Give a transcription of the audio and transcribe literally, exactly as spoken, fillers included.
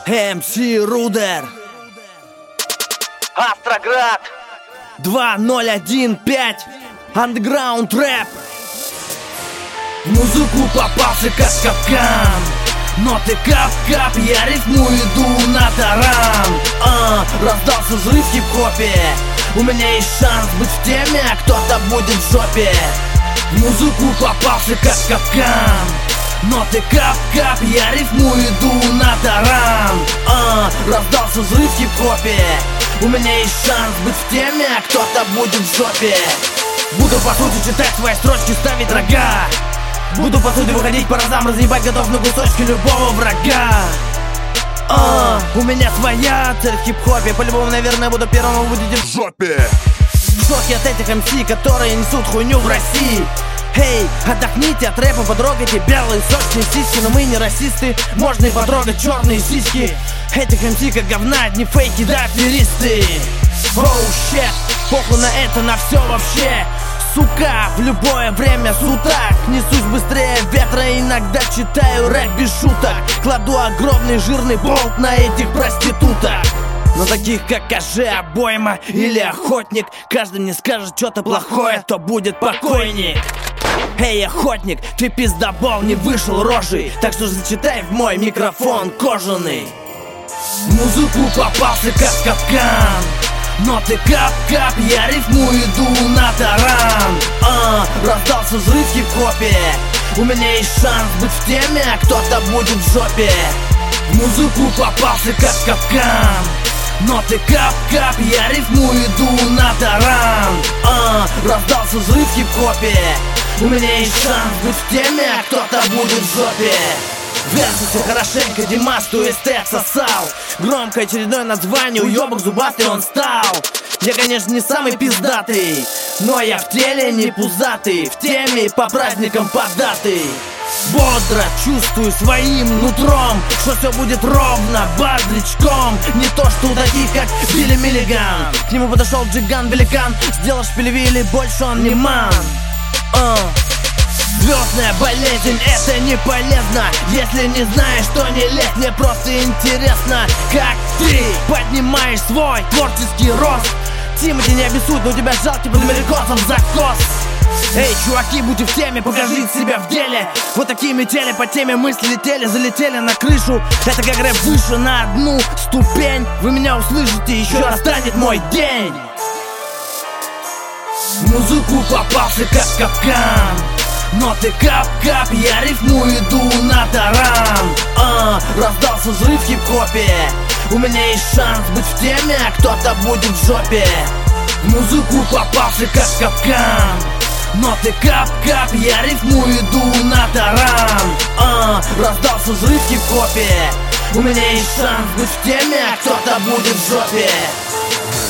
эм си Рудер, Астроград два ноль один пять, андеграунд рэп. В музыку попался как капкан, ноты кап-кап, я рифмую, иду на таран. а, Раздался взрыв в хип-хопе, у меня есть шанс быть в теме, а кто-то будет в жопе. В музыку попался как капкан, ноты кап-кап, я рифмую, иду на таран. а, Раздался взрыв в хип-хопе, у меня есть шанс быть в теме, а кто-то будет в жопе. Буду по сути читать свои строчки, ставить рога. Буду по сути выходить по разам, разъебать готов на кусочки любого врага. а, У меня своя цель в хип-хопе, по-любому, наверное, буду первым, вы будете в жопе. В шоке от этих эм си, которые несут хуйню в России. Эй, отдохните от рэпа, потрогайте белые сочные сиськи. Но мы не расисты, можно и потрогать черные сиськи. Этих эм си как говна, одни фейки, да, аферисты. Оу, щет, похуй на это, на все вообще. Сука, в любое время суток несусь быстрее ветра, иногда читаю рэп без шуток. Кладу огромный жирный болт на этих проституток. Но таких как Кажи, Обойма или Охотник, каждый мне скажет что-то плохое, то будет покойник. Эй, охотник, ты пиздобол, не вышел рожей, так что зачитай в мой микрофон кожаный. В музыку попался как капкан, ноты кап-кап, я рифмую, иду на таран. а, Раздался взрыв в хип-хопе, у меня есть шанс быть в теме, а кто-то будет в жопе. В музыку попался как капкан, ноты кап-кап, я рифмую, иду на таран. а, Раздался взрыв в хип-хопе, у меня есть шанс быть в теме, а кто-то будет в жопе. Версусе хорошенько, Димасту эстет сосал. Громко очередное название, уёбок зубастый он стал. Я, конечно, не самый пиздатый, но я в теле не пузатый, в теме по праздникам податый. Бодро чувствую своим нутром, что все будет ровно, бодрячком. Не то, что у таких, как Билли Миллиган. К нему подошел джиган-великан, сделал шпилевили, больше он не ман. uh. Звездная болезнь, это не полезно, если не знаешь, что не лезь. Мне просто интересно, как ты поднимаешь свой творческий рост. Тимати не обессудь, но у тебя жалкий под америкосом закос. Эй, чуваки, будьте в теме, покажите себя в деле. Вот такие метели по теме мысли летели, залетели на крышу. Это как рэп выше на одну ступень. Вы меня услышите, еще настанет мой день. В музыку попался как капкан, ноты кап-кап, я рифмую, иду на таран. а, Раздался взрыв в хип-хопе, у меня есть шанс быть в теме, а кто-то будет в жопе. В музыку попался как капкан, ноты кап-кап, я рифмую, иду на таран. а, Раздался взрыв в хип-хопе, у меня есть шанс быть в теме, а кто-то будет в жопе.